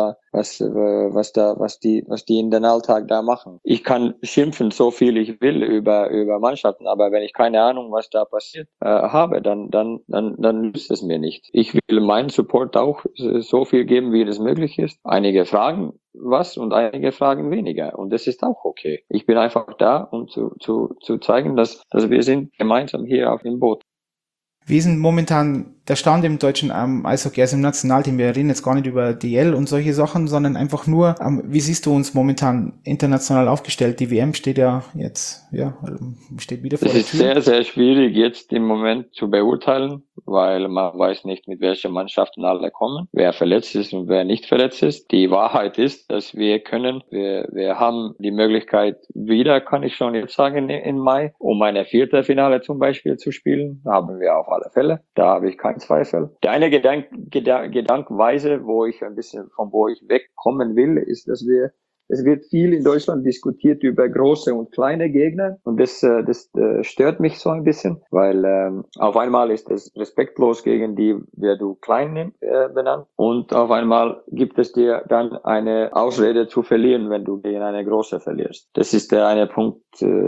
die in den Alltag da machen. Ich kann schimpfen so viel ich will über Mannschaften, aber wenn ich keine Ahnung, was da passiert habe, dann nützt es mir nicht. Ich will meinen Support auch so viel geben, wie das möglich ist. Einige fragen was und einige fragen weniger. Und das ist auch okay. Ich bin einfach da, um zu zeigen, dass wir sind gemeinsam hier auf dem Boot. Wie ist denn momentan der Stand im deutschen Eishockey, also im Nationalteam? Wir reden jetzt gar nicht über DL und solche Sachen, sondern einfach nur, wie siehst du uns momentan international aufgestellt? Die WM steht ja jetzt, steht wieder vor der Tür. Es ist sehr, sehr schwierig jetzt im Moment zu beurteilen, weil man weiß nicht, mit welchen Mannschaften alle kommen, wer verletzt ist und wer nicht verletzt ist. Die Wahrheit ist, dass wir haben die Möglichkeit wieder, kann ich schon jetzt sagen, im Mai, um eine Viertelfinale zum Beispiel zu spielen. Da haben wir auf alle Fälle. Da habe ich keinen Zweifel. Der eine Gedankenweise, wo ich wegkommen will, ist, dass es wird viel in Deutschland diskutiert über große und kleine Gegner und das stört mich so ein bisschen, weil auf einmal ist es respektlos gegen die, wer du klein benannt und auf einmal gibt es dir dann eine Ausrede zu verlieren, wenn du gegen eine große verlierst. Das ist ein Punkt,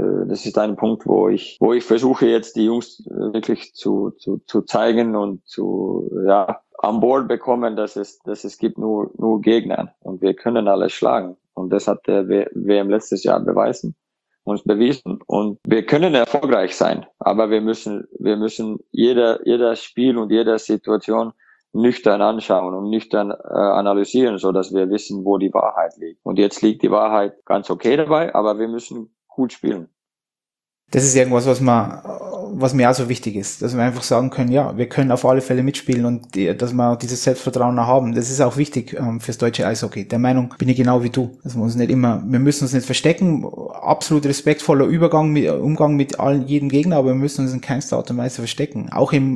wo ich versuche jetzt die Jungs wirklich zu zeigen und an Bord bekommen, dass es gibt nur Gegner und wir können alles schlagen. Und das hat der WM letztes Jahr uns bewiesen. Und wir können erfolgreich sein, aber wir müssen jeder Spiel und jede Situation nüchtern anschauen und nüchtern analysieren, so dass wir wissen, wo die Wahrheit liegt. Und jetzt liegt die Wahrheit ganz okay dabei, aber wir müssen gut spielen. Das ist irgendwas, was mir auch so wichtig ist, dass wir einfach sagen können, ja, wir können auf alle Fälle mitspielen und dass wir dieses Selbstvertrauen haben. Das ist auch wichtig fürs deutsche Eishockey. Der Meinung bin ich genau wie du. Wir müssen uns nicht verstecken. Absolut respektvoller Umgang mit jedem Gegner, aber wir müssen uns in keinster Art und Weise verstecken. Auch in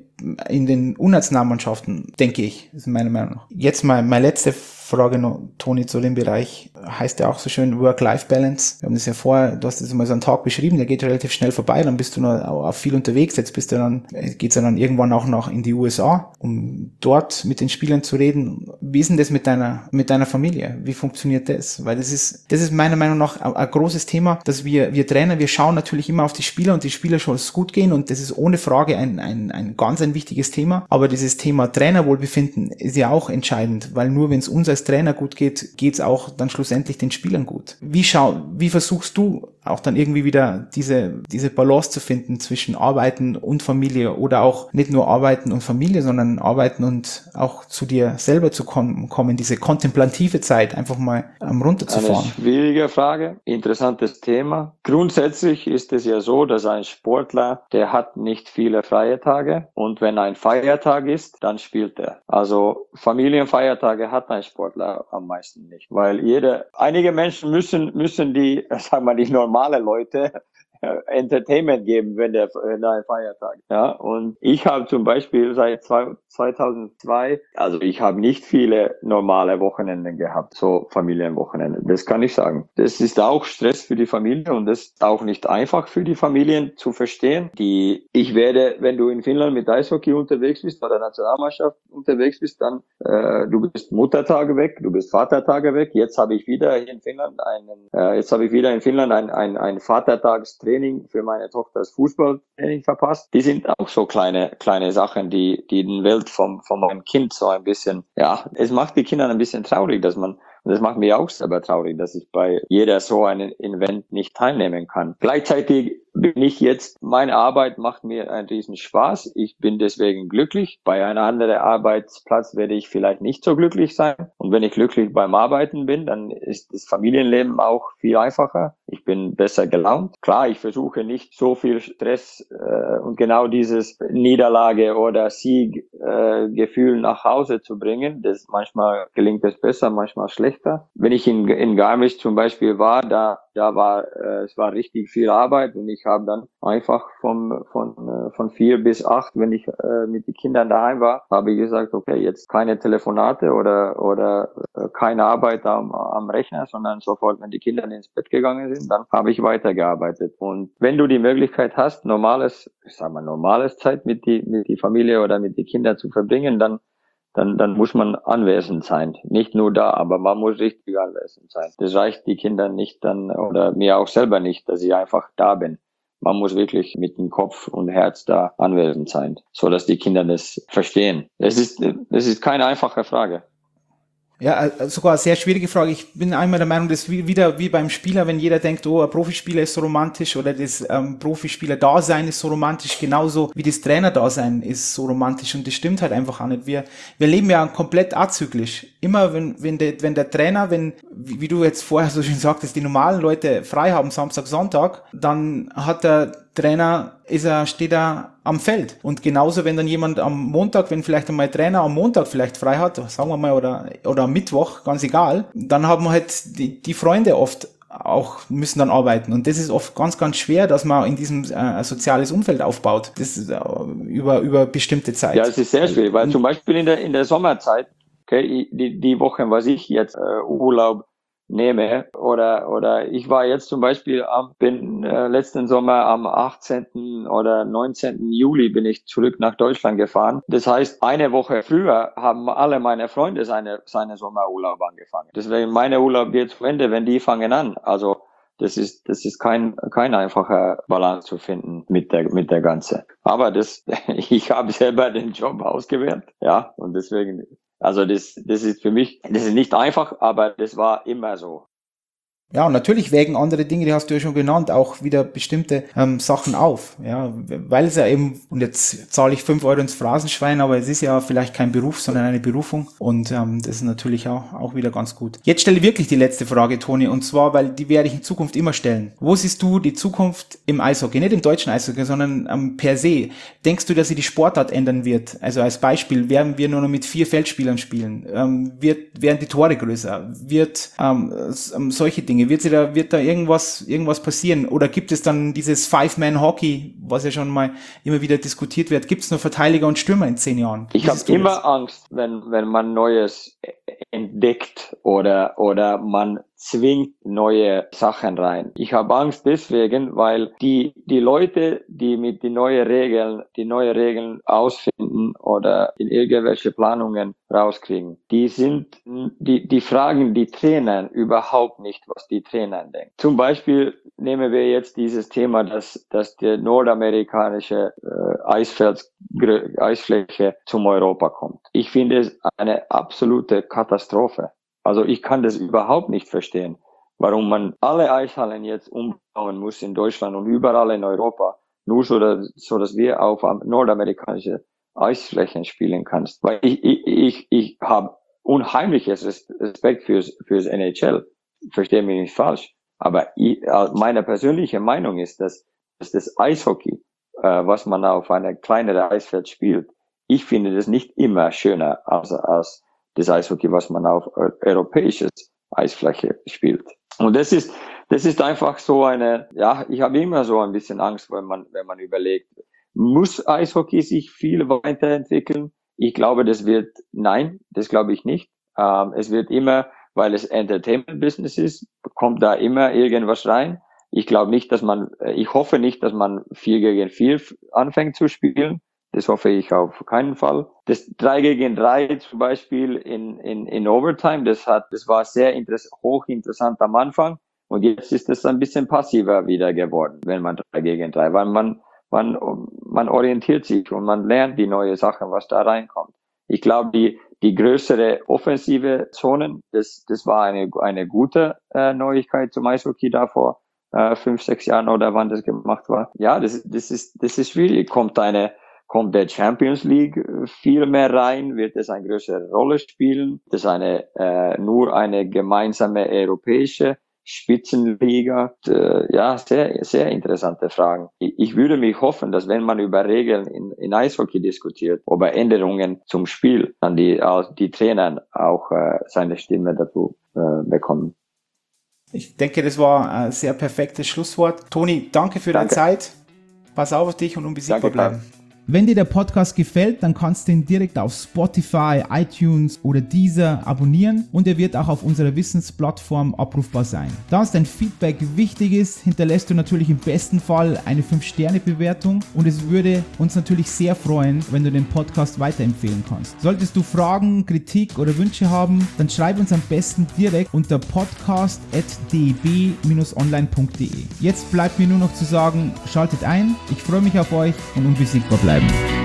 den Unnationalmannschaften, denke ich, ist meine Meinung nach. Jetzt meine letzte Frage noch, Toni, zu dem Bereich, heißt ja auch so schön Work-Life-Balance. Wir haben das ja vorher, du hast das mal so einen Tag beschrieben, der geht relativ schnell vorbei, dann bist du noch auch viel unterwegs, jetzt geht's dann irgendwann auch noch in die USA, um dort mit den Spielern zu reden. Wie ist denn das mit deiner Familie? Wie funktioniert das? Weil das ist meiner Meinung nach ein großes Thema, dass wir Trainer, wir schauen natürlich immer auf die Spieler und die Spieler soll es gut gehen und das ist ohne Frage ein ganz wichtiges Thema, aber dieses Thema Trainerwohlbefinden ist ja auch entscheidend, weil nur wenn es uns als Trainer gut geht, geht's auch dann schlussendlich den Spielern gut. Wie versuchst du auch dann irgendwie wieder diese Balance zu finden zwischen Arbeiten und Familie oder auch nicht nur Arbeiten und Familie, sondern Arbeiten und auch zu dir selber zu kommen, diese kontemplative Zeit einfach mal runterzufahren? Eine schwierige Frage, interessantes Thema. Grundsätzlich ist es ja so, dass ein Sportler, der hat nicht viele freie Tage und wenn ein Feiertag ist, dann spielt er. Also Familienfeiertage hat ein Sportler am meisten nicht, weil einige Menschen müssen die normale Leute Entertainment geben, wenn ein Feiertag. Ja, und ich habe zum Beispiel seit 2002, also ich habe nicht viele normale Wochenenden gehabt, so Familienwochenende. Das kann ich sagen. Das ist auch Stress für die Familie und das ist auch nicht einfach für die Familien zu verstehen. Wenn du in Finnland mit Eishockey unterwegs bist oder Nationalmannschaft unterwegs bist, dann du bist Muttertage weg, du bist Vatertage weg. Jetzt habe ich wieder hier in Finnland ein Vatertagstraining für meine Tochter, das Fußballtraining verpasst. Die sind auch so kleine Sachen, die den Welt von meinem Kind so ein bisschen, ja, es macht die Kinder ein bisschen traurig, und das macht mich auch selber traurig, dass ich bei jeder so einem Event nicht teilnehmen kann. Gleichzeitig bin ich jetzt, meine Arbeit macht mir einen riesen Spaß. Ich bin deswegen glücklich. Bei einem anderen Arbeitsplatz werde ich vielleicht nicht so glücklich sein. Und wenn ich glücklich beim Arbeiten bin, dann ist das Familienleben auch viel einfacher. Ich bin besser gelaunt. Klar, ich versuche nicht so viel Stress und genau dieses Niederlage oder Sieggefühl nach Hause zu bringen. Das manchmal gelingt es besser, manchmal schlechter. Wenn ich in Garmisch zum Beispiel war, es war richtig viel Arbeit und ich habe dann einfach von 4 bis 8, wenn ich mit den Kindern daheim war, habe ich gesagt, okay, jetzt keine Telefonate oder keine Arbeit am Rechner, sondern sofort, wenn die Kinder ins Bett gegangen sind, dann habe ich weitergearbeitet. Und wenn du die Möglichkeit hast, normales Zeit mit die Familie oder mit den Kindern zu verbringen, dann muss man anwesend sein. Nicht nur da, aber man muss richtig anwesend sein. Das reicht die Kinder nicht dann oder mir auch selber nicht, dass ich einfach da bin. Man muss wirklich mit dem Kopf und Herz da anwesend sein, so dass die Kinder das verstehen. Das ist keine einfache Frage. Ja, sogar eine sehr schwierige Frage. Ich bin einmal der Meinung, dass wieder wie beim Spieler, wenn jeder denkt, oh, ein Profispieler ist so romantisch oder das Profispieler-Dasein ist so romantisch, genauso wie das Trainer-Dasein ist so romantisch, und das stimmt halt einfach auch nicht. Wir leben ja komplett azyklisch. Immer wenn der Trainer, wie du jetzt vorher so schön sagtest, die normalen Leute frei haben, Samstag, Sonntag, dann hat der Trainer, steht er am Feld. Und genauso, wenn dann jemand am Montag, wenn vielleicht einmal Trainer am Montag vielleicht frei hat, sagen wir mal, oder am Mittwoch, ganz egal, dann haben wir halt die Freunde oft auch, müssen dann arbeiten. Und das ist oft ganz, ganz schwer, dass man in diesem soziales Umfeld aufbaut. Das ist über bestimmte Zeit. Ja, es ist sehr schwierig, weil zum Beispiel in der Sommerzeit, okay, die Wochen, was ich jetzt Urlaub nehme, oder ich war jetzt zum Beispiel bin letzten Sommer am 18. oder 19. Juli bin ich zurück nach Deutschland gefahren. Das heißt, eine Woche früher haben alle meine Freunde seine Sommerurlaub angefangen. Deswegen meine Urlaub geht zu Ende, wenn die fangen an. Also das ist kein einfacher Balance zu finden mit der Ganze. Aber ich habe selber den Job ausgewählt, ja, und deswegen. Also das ist für mich, das ist nicht einfach, aber das war immer so. Ja, und natürlich wägen andere Dinge, die hast du ja schon genannt, auch wieder bestimmte Sachen auf. Ja, weil es ja eben, und jetzt zahle ich 5 Euro ins Phrasenschwein, aber es ist ja vielleicht kein Beruf, sondern eine Berufung. Und das ist natürlich auch wieder ganz gut. Jetzt stelle ich wirklich die letzte Frage, Toni, und zwar, weil die werde ich in Zukunft immer stellen. Wo siehst du die Zukunft im Eishockey? Nicht im deutschen Eishockey, sondern per se. Denkst du, dass sich die Sportart ändern wird? Also als Beispiel, werden wir nur noch mit 4 Feldspielern spielen? Werden die Tore größer? Solche Dinge? Wird da irgendwas passieren? Oder gibt es dann dieses Five-Man-Hockey, was ja schon mal immer wieder diskutiert wird? Gibt es nur Verteidiger und Stürmer in 10 Jahren? Ich habe immer Angst, wenn man Neues entdeckt oder man zwingt neue Sachen rein. Ich habe Angst deswegen, weil die Leute, die mit die neue Regeln ausfinden oder in irgendwelche Planungen rauskriegen, die fragen die Trainer überhaupt nicht, was die Trainer denken. Zum Beispiel nehmen wir jetzt dieses Thema, dass die nordamerikanische Eisfläche zum Europa kommt. Ich finde es eine absolute Katastrophe. Also ich kann das überhaupt nicht verstehen, warum man alle Eishallen jetzt umbauen muss in Deutschland und überall in Europa, nur so dass wir auf nordamerikanische Eisflächen spielen kannst. Weil ich habe unheimliches Respekt fürs NHL. Verstehe mich nicht falsch. Aber meine persönliche Meinung ist, dass das Eishockey, was man auf einer kleineren Eisfeld spielt, ich finde das nicht immer schöner als das Eishockey, was man auf europäisches Eisfläche spielt. Und das ist einfach so ich habe immer so ein bisschen Angst, wenn man überlegt, muss Eishockey sich viel weiterentwickeln? Ich glaube, das glaube ich nicht. Es wird immer, weil es Entertainment-Business ist, kommt da immer irgendwas rein. Ich hoffe nicht, dass man 4 gegen 4 anfängt zu spielen. Das hoffe ich auf keinen Fall. Das 3 gegen 3 zum Beispiel in Overtime, das war sehr hochinteressant am Anfang. Und jetzt ist es ein bisschen passiver wieder geworden, wenn man 3 gegen 3, weil man orientiert sich und man lernt die neue Sachen, was da reinkommt. Ich glaube, die größere offensive Zonen, das war eine gute Neuigkeit zum Eishockey da vor 5, 6 Jahren oder wann das gemacht war. Ja, das ist schwierig. Kommt der Champions League viel mehr rein? Wird es eine größere Rolle spielen? Das ist nur eine gemeinsame europäische Spitzenliga? Ja, sehr, sehr interessante Fragen. Ich würde mich hoffen, dass wenn man über Regeln in Eishockey diskutiert, über Änderungen zum Spiel, dann die Trainer auch seine Stimme dazu bekommen. Ich denke, das war ein sehr perfektes Schlusswort. Toni, danke für deine Zeit. Pass auf dich und unbesiegbar bleiben. Wenn dir der Podcast gefällt, dann kannst du ihn direkt auf Spotify, iTunes oder Deezer abonnieren und er wird auch auf unserer Wissensplattform abrufbar sein. Da uns dein Feedback wichtig ist, hinterlässt du natürlich im besten Fall eine 5-Sterne-Bewertung und es würde uns natürlich sehr freuen, wenn du den Podcast weiterempfehlen kannst. Solltest du Fragen, Kritik oder Wünsche haben, dann schreib uns am besten direkt unter podcast@deb-online.de. Jetzt bleibt mir nur noch zu sagen, schaltet ein, ich freue mich auf euch und unbesiegbar bleiben.